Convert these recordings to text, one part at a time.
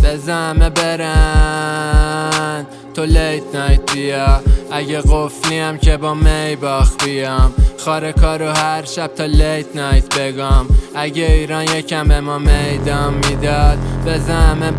بزنمه برن تو لیت نایت بیا، اگه قفلیم که با میباخ بیام، خاره کارو هر شب تا لیت نایت بگم. اگه ایران یکم به ما میدان میداد بزنمه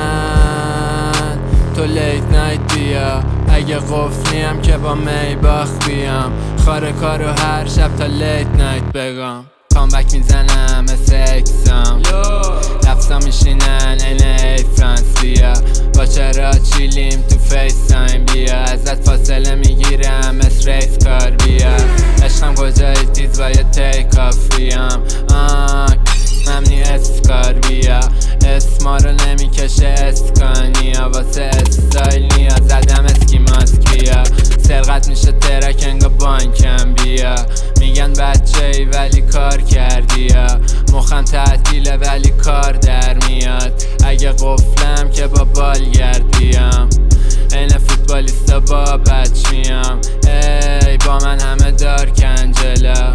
برن تو لیت نایت بیا، اگه قفلیم که با میباخ بیام، خاره کارو هر شب تا لیت نایت بگم. کامبک میزنم مثل اکسام، لفظا میشینن این ای فرانس بیا، با چرا چیلیم تو فیس تایم بیا، ازت فاصله میگیرم مثل ریس کار بیا، عشقم کجای تیز با یه تیک آف بیام، ممنی اسکار بیا، اسما رو نمیکشه اسکانیا، واسه استایل نیا زدم اسکی ماسک بیا، سرقت میشه ترک انگا بانکم بیا، میگن بچه ای ولی کار کردی یا مخم تعطیله ولی کار در میاد، اگه قفلم که با بال گرد بیام، این فوتبالیستا با بچ میام، ای با من همه دار کنجلا،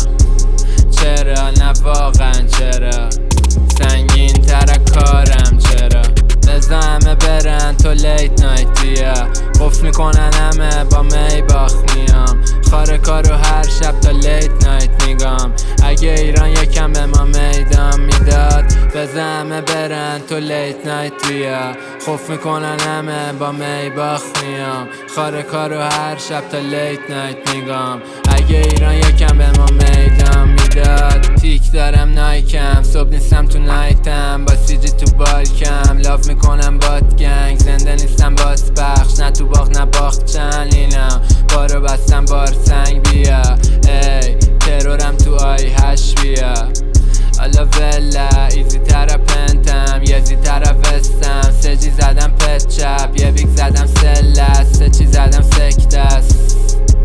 چرا نه واقعا چرا سنگین تر کارم، چرا بزنمه برن تو لیت نایت بیا، قفل میکنن همه با میباخ میام، خاره کارو هر شب تا لیت نایت میگم. اگه ایران یکم به ما میدان میداد بزنمه برن تو لیت نایت بیا، خوف میکنن همه با میباخ میام، خاره کارو هر شب تا لیت نایت میگم. اگه ایران یکم به ما میدان میداد، تیک دارم نایکم، صبح نیستم تو نایتم، با سی جی تو بالکم، لاف میکنم بات گنگ، زنده نیستم باز بخش، نه تو باغ نه باغچن اینم، بارو بستم بار سنگ بیا، ای ترورم تو آی هش بیا، حالا ولا ایزی تر پنتم، یزی تر وستم، سجی زدم پت چپ، یه بیگ زدم سلس، سه چی زدم سکتست،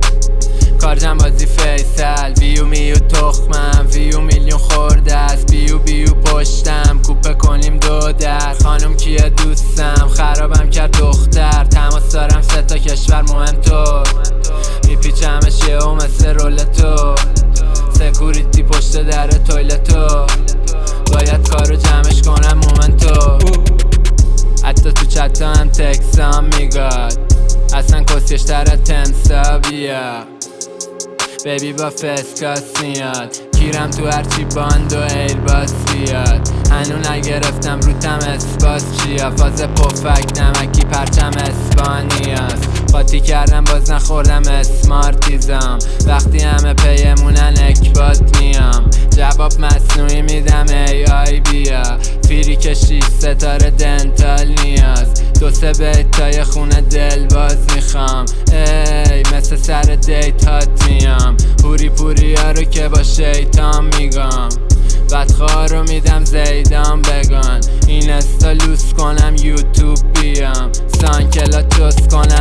کارجم بازی فیصل، ویو میو تخمم، ویو میلیون خورده است، بیو پشتم، کوپه کنیم دو در، خانم کیه دوستم، خرابم کرد دختر، تماس دارم 3 تا کشور مهمطور، میپیچمش یهو مثل رولتو، سکوریتی پشت در تویلتو، باید کارو جمعش کنم مومنتو، حتی تو چتا هم تکسام میگاد، اصلا کسیش تر تمسا بیا، بیبی با فسکاس میاد، کیرم تو هرچی باند و ایر باس بیاد، هنو نگرفتم روتم اسپاس چیا، فاز پفک نمکی پرچم اسپانیاست، قاطی کردم باز نخوردم اسمارتیزم، وقتی همه پیمونن اکبات میام، جواب مصنوعی میدم ای آی بیا، فیری که 6 ستاره دنتال نیاز، 2-3 بیت تای خونه دل باز میخوام، ای مثل سر دیت هات میام، پوری ها رو که با شیطان میگم، بدخواه رو میدم زیدان بگن، این استا لوس کنم یوتیوب بیام، سانکلا توس کنم